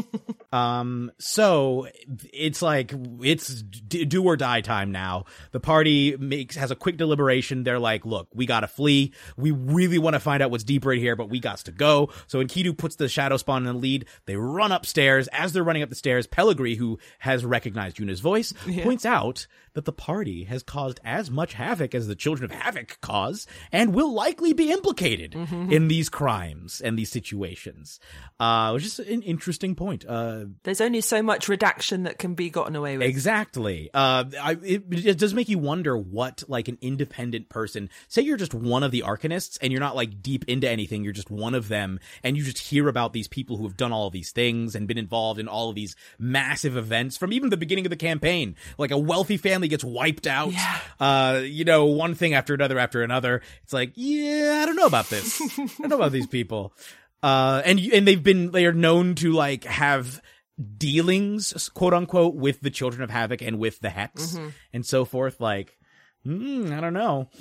S3: So it's like, it's do or die time now. The party has a quick deliberation. They're like, look, we gotta flee. We really want to find out what's deep right here, but we gots to go. So Enkidu puts the Shadow Spawn in the lead. They run upstairs. As they're running up the stairs, Pellegrini, who has recognized Yuna's voice, points out that the party has caused as much havoc as the Children of Havoc cause, and will likely be implicated in these crimes and these situations. Which is an interesting point.
S4: There's only so much redaction that can be gotten away with.
S3: Exactly. It does make you wonder what, like, an independent person, say you're just one of the Arcanists and you're not like deep into anything, you're just one of them, and you just hear about these people who have done all of these things and been involved in all of these massive events from even the beginning of the campaign. Like, a wealthy family gets wiped out. One thing after another. It's like, I don't know about this. I don't know about these people. And they are known to like have dealings, quote unquote, with the Children of Havoc and with the Hex and so forth. Like, I don't know.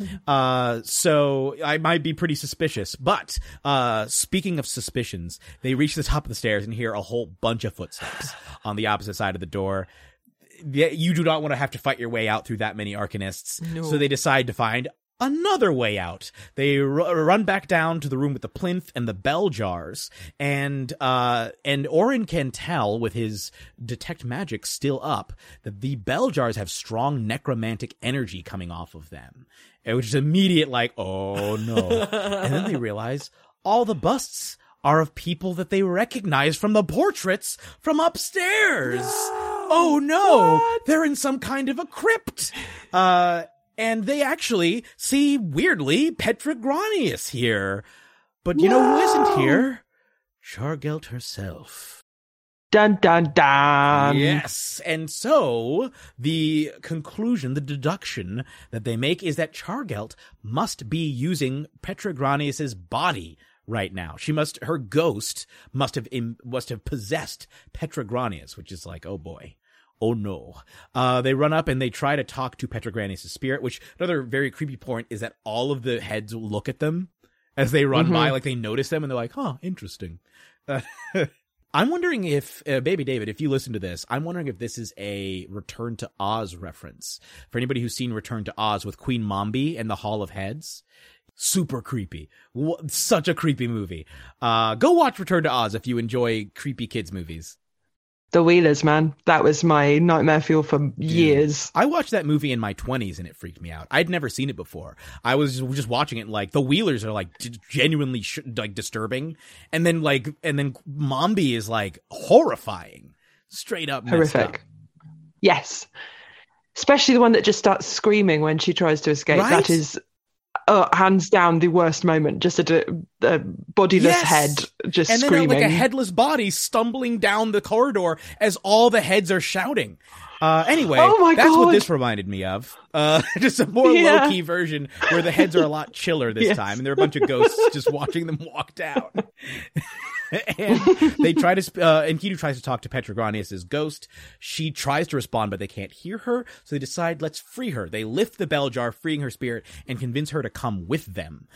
S3: So I might be pretty suspicious. But speaking of suspicions, they reach the top of the stairs and hear a whole bunch of footsteps on the opposite side of the door. You do not want to have to fight your way out through that many Arcanists. No. So they decide to find another way out. They run back down to the room with the plinth and the bell jars, and Orin can tell with his detect magic still up that the bell jars have strong necromantic energy coming off of them, which is immediate like, oh no. And then they realize all the busts are of people that they recognize from the portraits from upstairs. No! Oh no, what? They're in some kind of a crypt. And they actually see, weirdly, Petra Granius here. But you know who isn't here? Chargelt herself.
S4: Dun, dun, dun.
S3: Yes. And so the conclusion, the deduction that they make is that Chargelt must be using Petra Granius's body right now. Her ghost must have possessed Petra Granius, which is like, oh boy. Oh no. They run up and they try to talk to Petra Granius' spirit, which another very creepy point is that all of the heads look at them as they run by, like they notice them and they're like, huh, interesting. I'm wondering if, Baby David, if you listen to this, I'm wondering if this is a Return to Oz reference. For anybody who's seen Return to Oz with Queen Mombi and the Hall of Heads. Super creepy. Such a creepy movie. Go watch Return to Oz if you enjoy creepy kids movies.
S4: The Wheelers, man. That was my nightmare fuel for years.
S3: I watched that movie in my 20s and it freaked me out. I'd never seen it before. I was just watching it and, like, the Wheelers are like genuinely like disturbing. And then Mombi is like horrifying. Straight up
S4: horrific. Up. Yes. Especially the one that just starts screaming when she tries to escape. Right? That is hands down the worst moment. Just a bodiless head just
S3: and
S4: screaming.
S3: And then like a headless body stumbling down the corridor as all the heads are shouting. Anyway, that's what this reminded me of. Just a more low-key version where the heads are a lot chiller this time, and there are a bunch of ghosts just watching them walk down. And they try to, Enkidu tries to talk to Petra Granius' ghost. She tries to respond, but they can't hear her, so they decide, let's free her. They lift the bell jar, freeing her spirit, and convince her to come with them.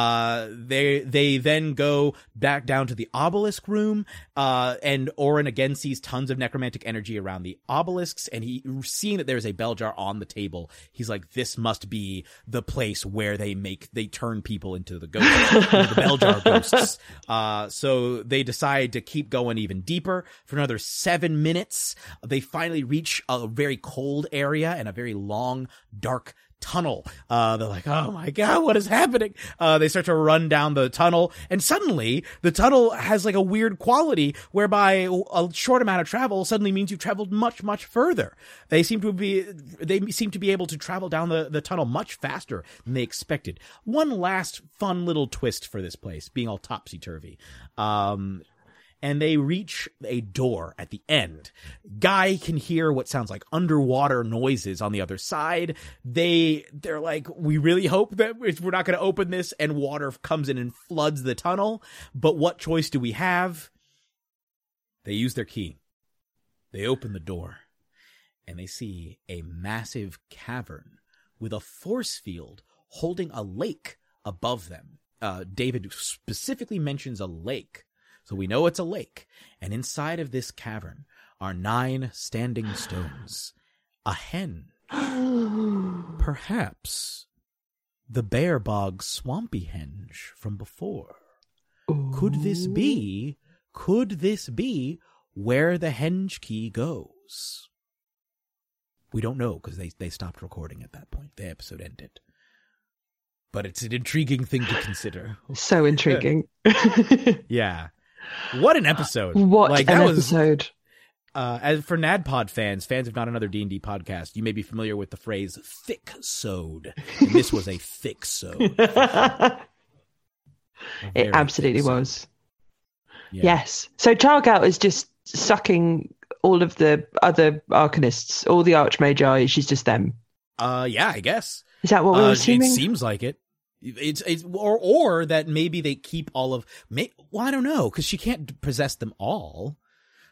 S3: They then go back down to the obelisk room, and Orin again sees tons of necromantic energy around the obelisks, and seeing that there's a bell jar on the table, he's like, this must be the place where they turn people into the ghosts, the bell jar ghosts. So they decide to keep going even deeper for another 7 minutes. They finally reach a very cold area and a very long, dark tunnel. They're like, oh my God, what is happening? They start to run down the tunnel, and suddenly the tunnel has like a weird quality whereby a short amount of travel suddenly means you've traveled much, much further. They seem to be able to travel down the tunnel much faster than they expected. One last fun little twist for this place, being all topsy-turvy. And they reach a door at the end. Guy can hear what sounds like underwater noises on the other side. They're like, we really hope that we're not going to open this and water comes in and floods the tunnel. But what choice do we have? They use their key. They open the door and they see a massive cavern with a force field holding a lake above them. David specifically mentions a lake. So we know it's a lake, and inside of this cavern are 9 standing stones. A hen. Perhaps the Bear Bog Swampy Henge from before. Ooh. Could this be where the henge key goes? We don't know because they stopped recording at that point. The episode ended. But it's an intriguing thing to consider.
S4: So intriguing.
S3: Yeah. What an episode.
S4: Episode.
S3: As for NADPOD fans of Not Another D&D Podcast, you may be familiar with the phrase thick-sewed. And this was a thick-sewed.
S4: It absolutely was. Yeah. Yes. So Chargelt is just sucking all of the other Arcanists, all the Archmagi, she's just them.
S3: Yeah, I guess.
S4: Is that what we're assuming?
S3: It seems like it. It's or that maybe they keep all of. Well, I don't know, because she can't possess them all.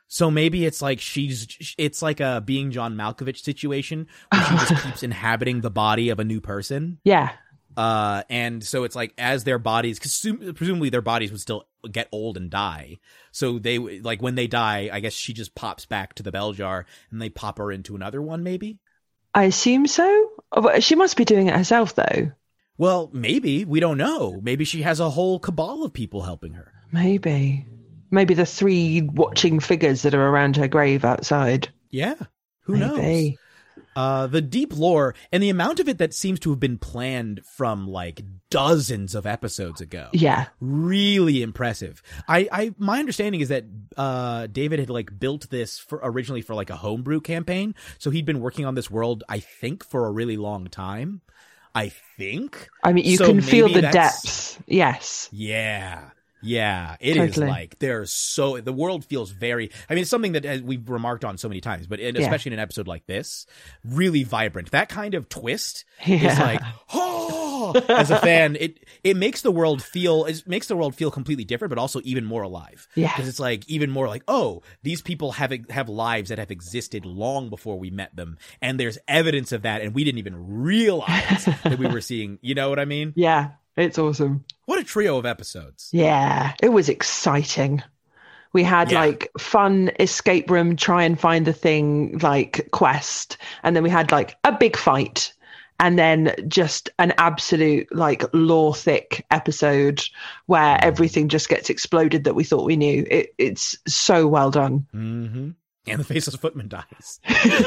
S3: So maybe it's like it's like a Being John Malkovich situation where she just keeps inhabiting the body of a new person.
S4: Yeah.
S3: And so it's like as their bodies, because presumably their bodies would still get old and die. So they like when they die, I guess she just pops back to the bell jar and they pop her into another one, maybe.
S4: I assume so. But she must be doing it herself, though.
S3: Well, maybe. We don't know. Maybe she has a whole cabal of people helping her.
S4: Maybe the 3 watching figures that are around her grave outside.
S3: Yeah. Who knows? The deep lore and the amount of it that seems to have been planned from like dozens of episodes ago.
S4: Yeah.
S3: Really impressive. My understanding is that David had like built this originally for like a homebrew campaign. So he'd been working on this world, I think, for a really long time. I think.
S4: I mean, you can feel the depths. Yes.
S3: Yeah. Yeah, it is like the world feels very, I mean, it's something that we've remarked on so many times, but especially in an episode like this, really vibrant. That kind of twist is like, oh, as a fan, it makes the world feel completely different, but also even more alive.
S4: Yeah.
S3: Because it's like even more like, oh, these people have lives that have existed long before we met them. And there's evidence of that. And we didn't even realize that we were seeing, you know what I mean?
S4: Yeah. It's awesome.
S3: What a trio of episodes.
S4: Yeah, it was exciting. We had like fun escape room, try and find the thing like quest. And then we had like a big fight and then just an absolute like lore thick episode where everything just gets exploded that we thought we knew. It's so well done.
S3: Mm-hmm. And the Faceless Footman dies.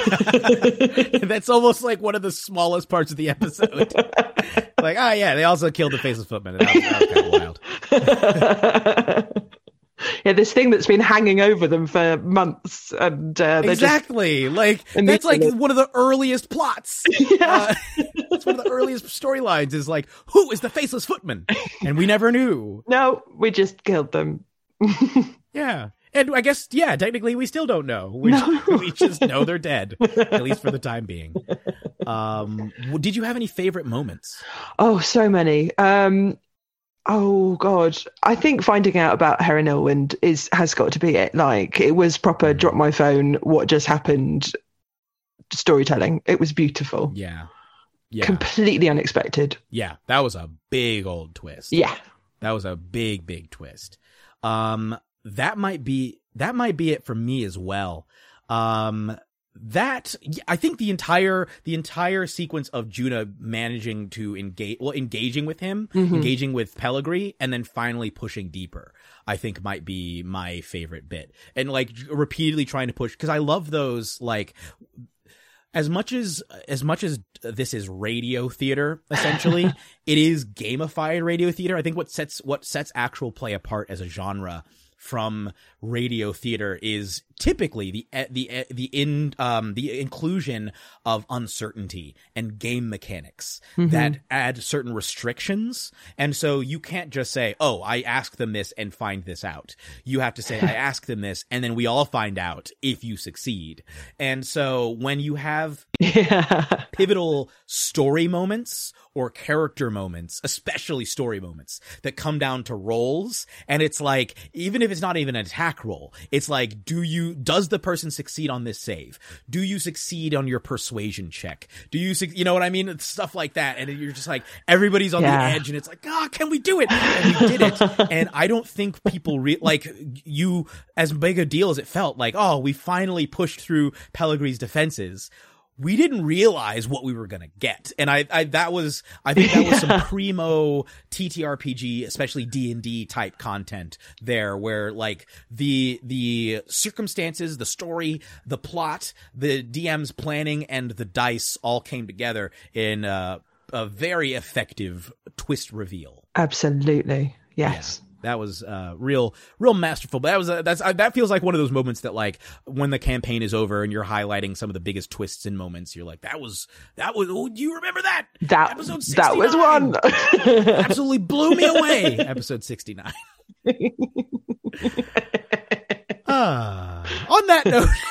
S3: That's almost like one of the smallest parts of the episode. Like, oh yeah, they also killed the Faceless Footman. That was kind of wild.
S4: Yeah, this thing that's been hanging over them for months, and
S3: exactly like that's like one of the earliest plots.
S4: Yeah.
S3: That's one of the earliest storylines. Is like, who is the Faceless Footman? And we never knew.
S4: No, we just killed them.
S3: Yeah. And I guess, yeah, technically we still don't know. We just know they're dead, at least for the time being. Did you have any favorite moments?
S4: Oh, so many. Oh, God. I think finding out about Herrin Ilwind has got to be it. Like, it was proper drop my phone, what just happened storytelling. It was beautiful.
S3: Yeah.
S4: Completely unexpected.
S3: Yeah, that was a big old twist.
S4: Yeah.
S3: That was a big, big twist. That might be it for me as well. That I think the entire sequence of Juna managing to engaging with him, engaging with Pellegrini, and then finally pushing deeper, I think might be my favorite bit. And like repeatedly trying to push, because I love those, like, as much as this is radio theater, essentially, it is gamified radio theater. I think what sets actual play apart as a genre from radio theater is typically the inclusion of uncertainty and game mechanics that add certain restrictions. And so you can't just say, oh, I ask them this and find this out. You have to say, I ask them this, and then we all find out if you succeed. And so when you have pivotal story moments or character moments, especially story moments, that come down to rolls, and it's like, even if it's not even an attack roll, it's like, does the person succeed on this save? Do you succeed on your persuasion check? Do you know what I mean? It's stuff like that. And you're just like, everybody's on the edge, and it's like, can we do it? And we did it. And I don't think people as big a deal as it felt, like, oh, we finally pushed through Pellegrini's defenses. We didn't realize what we were going to get. And I think that was some primo TTRPG, especially D&D type content there, where like the circumstances, the story, the plot, the DM's planning, and the dice all came together in a very effective twist reveal.
S4: Absolutely. Yes.
S3: Yeah. That was real masterful. But that feels like one of those moments that, like, when the campaign is over and you're highlighting some of the biggest twists and moments, you're like, that was. Oh, do you remember that?
S4: Episode 69. That was one.
S3: Absolutely blew me away. Episode 69. On that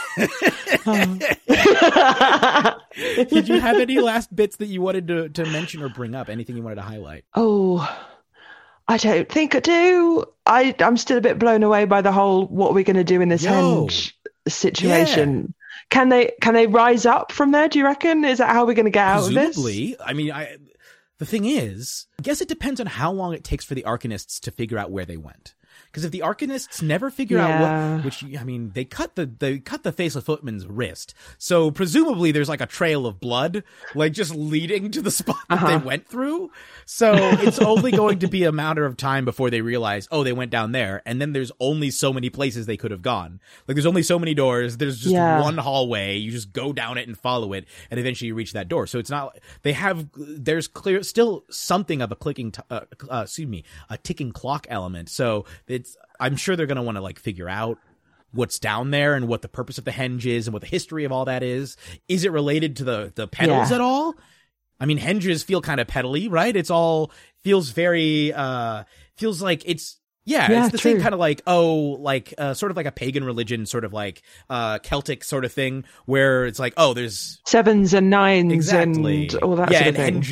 S3: note, did you have any last bits that you wanted to mention or bring up? Anything you wanted to highlight?
S4: Oh, I don't think I do. I'm still a bit blown away by the whole what we're going to do in this henge situation. Can they rise up from there, do you reckon? Is that how we're going to get out of this?
S3: Presumably. I mean, the thing is, I guess it depends on how long it takes for the Arcanists to figure out where they went. Because if the Arcanists never figure out they cut the Faceless Footman's wrist, so presumably there's like a trail of blood, like just leading to the spot that they went through. So it's only going to be a matter of time before they realize, oh, they went down there, and then there's only so many places they could have gone. Like there's only so many doors. There's just one hallway. You just go down it and follow it, and eventually you reach that door. So it's not. There's still something of a a ticking clock element. So I'm sure they're going to want to like figure out what's down there and what the purpose of the henge is and what the history of all that is. Is it related to the petals at all? I mean, henges feel kind of petally, right? It's all feels very, feels like it's the same kind of like, sort of like a pagan religion, sort of like, Celtic sort of thing where it's like, oh, there's
S4: sevens and nines and all that sort of thing.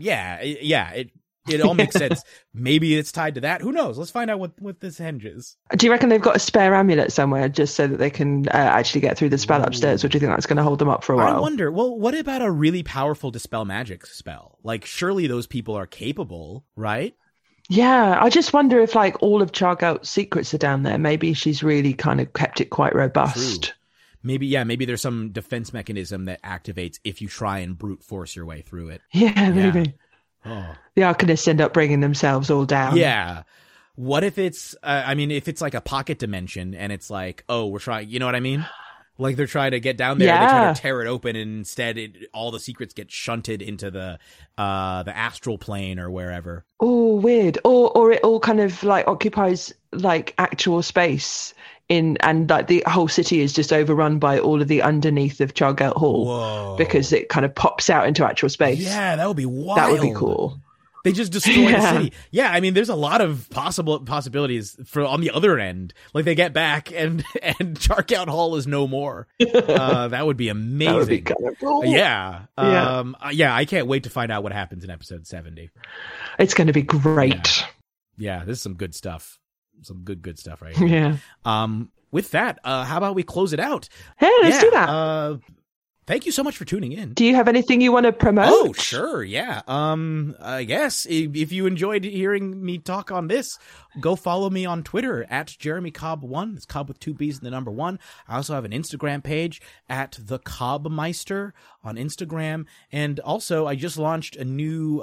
S3: Henges it all makes sense. Maybe it's tied to that. Who knows? Let's find out what this henge is.
S4: Do you reckon they've got a spare amulet somewhere just so that they can actually get through the spell upstairs, or do you think that's going to hold them up for a while?
S3: I wonder. Well, what about a really powerful Dispel Magic spell? Like, surely those people are capable, right?
S4: Yeah, I just wonder if like all of Chargelt's secrets are down there. Maybe she's really kind of kept it quite robust.
S3: True. Maybe there's some defense mechanism that activates if you try and brute force your way through it.
S4: Yeah, maybe.
S3: Oh.
S4: The Arcanists end up bringing themselves all down.
S3: Yeah. What if it's, if it's like a pocket dimension and it's like, oh, we're trying, you know what I mean? Like they're trying to get down there, they try to tear it open, and instead all the secrets get shunted into the astral plane or wherever.
S4: Oh, weird. Or it all kind of like occupies like actual space and like the whole city is just overrun by all of the underneath of Chargelt Hall because it kind of pops out into actual space.
S3: Yeah, that would be wild.
S4: That would be cool.
S3: They just destroy the city. Yeah, I mean, there's a lot of possibilities for on the other end. Like they get back and Chargelt Hall is no more. That would be amazing. That would be kind of cool. Yeah. I can't wait to find out what happens in episode 70.
S4: It's going to be great.
S3: Yeah, this is some good stuff. Some good stuff right here. Yeah. With that, how about we close it out?
S4: Hey, let's do that.
S3: Thank you so much for tuning in.
S4: Do you have anything you want to promote?
S3: Oh, sure. Yeah. I guess if you enjoyed hearing me talk on this, go follow me on Twitter at Jeremy Cobb1. It's Cobb with 2 B's and the number 1. I also have an Instagram page at The Cobbmeister on Instagram. And also I just launched a new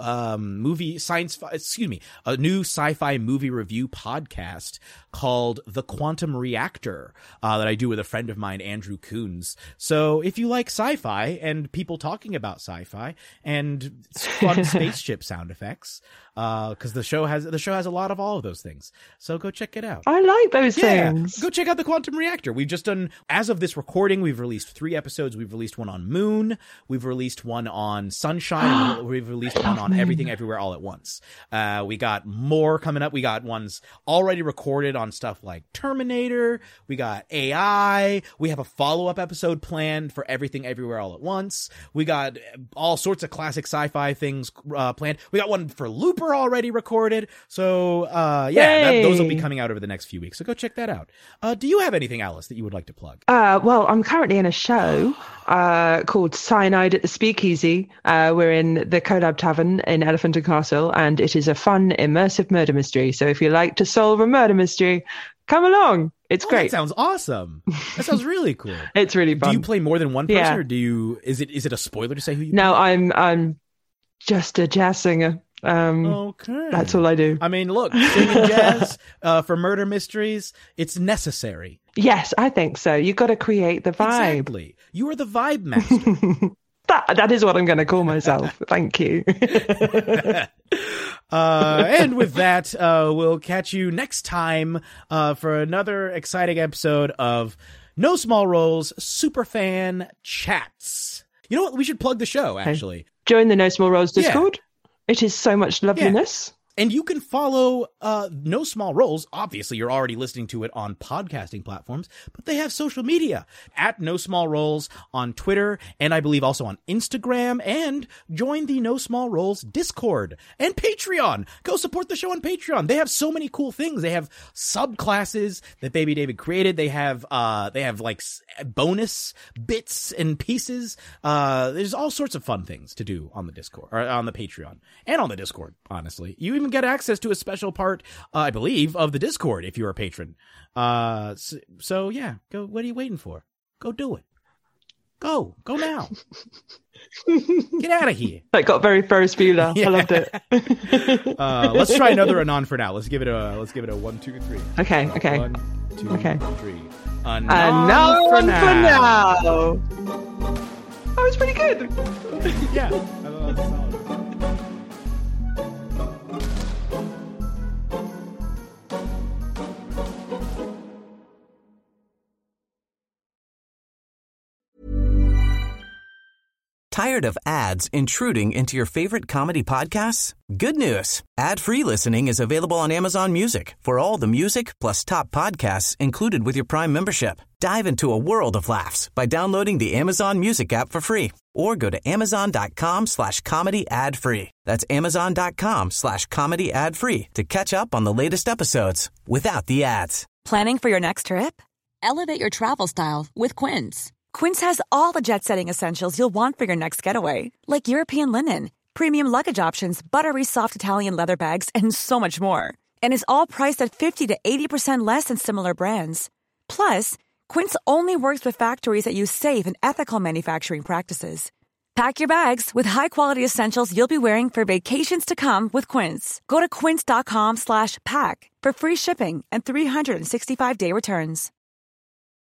S3: a new sci-fi movie review podcast called The Quantum Reactor that I do with a friend of mine, Andrew Coons. So if you like sci-fi and people talking about sci-fi and fun spaceship sound effects, because the show has a lot of all of those things. So go check it out.
S4: I like those things.
S3: Go check out The Quantum Reactor. We've just done, as of this recording, we've released 3 episodes. We've released one on Moon. We've released one on Sunshine. And we've released one on Everything Everywhere All at Once. We got more coming up. We got ones already recorded on stuff like Terminator. We got AI. We have a follow-up episode planned for Everything Everywhere All at Once. We got all sorts of classic sci-fi things planned. We got one for Looper already recorded. So those will be coming out over the next few weeks. So go check that out. Do you have anything, Alice, that you would like to plug?
S4: Well, I'm currently in a show called Cyanide at the Speakeasy. We're in the Collab Tavern in Elephant and Castle, and it is a fun, immersive murder mystery. So if you like to solve a murder mystery, come along. It's great.
S3: That sounds awesome. That sounds really cool.
S4: It's really fun.
S3: Do you play more than one person, or is it a spoiler to say who you play?
S4: No, I'm just a jazz singer.
S3: Okay.
S4: That's all I do.
S3: I mean, look, singing jazz for murder mysteries, it's necessary.
S4: Yes, I think so. You've got to create the vibe.
S3: Exactly. You are the vibe master.
S4: That is what I'm going to call myself. Thank you.
S3: And with that, we'll catch you next time for another exciting episode of No Small Roles Superfan Chats. You know what? We should plug the show, actually.
S4: Join the No Small Roles Discord. Yeah. It is so much loveliness.
S3: And you can follow No Small Roles. Obviously, you're already listening to it on podcasting platforms, but they have social media at No Small Roles on Twitter, and I believe also on Instagram, and join the No Small Roles Discord and Patreon. Go support the show on Patreon. They have so many cool things. They have subclasses that Baby David created. They have like bonus bits and pieces. There's all sorts of fun things to do on the Discord, or on the Patreon, and on the Discord, honestly. You even get access to a special part, I believe, of the Discord if you're a patron. So yeah, go. What are you waiting for? Go do it. Go now. Get out of here.
S4: That got very Ferris Bueller.
S3: Yeah.
S4: I loved it.
S3: Let's try another Anon for now. Let's give it a 1, 2, 3.
S4: Okay.
S3: 1, 2,
S4: Okay.
S3: 3.
S4: Anon for now. That was pretty good.
S3: Yeah. I thought that was solid.
S2: Tired of ads intruding into your favorite comedy podcasts? Good news. Ad-free listening is available on Amazon Music for all the music plus top podcasts included with your Prime membership. Dive into a world of laughs by downloading the Amazon Music app for free or go to amazon.com/comedy ad-free. That's amazon.com/comedy ad-free to catch up on the latest episodes without the ads.
S5: Planning for your next trip? Elevate your travel style with Quince. Quince has all the jet-setting essentials you'll want for your next getaway, like European linen, premium luggage options, buttery soft Italian leather bags, and so much more. And is all priced at 50 to 80% less than similar brands. Plus, Quince only works with factories that use safe and ethical manufacturing practices. Pack your bags with high-quality essentials you'll be wearing for vacations to come with Quince. Go to quince.com/pack for free shipping and 365-day returns.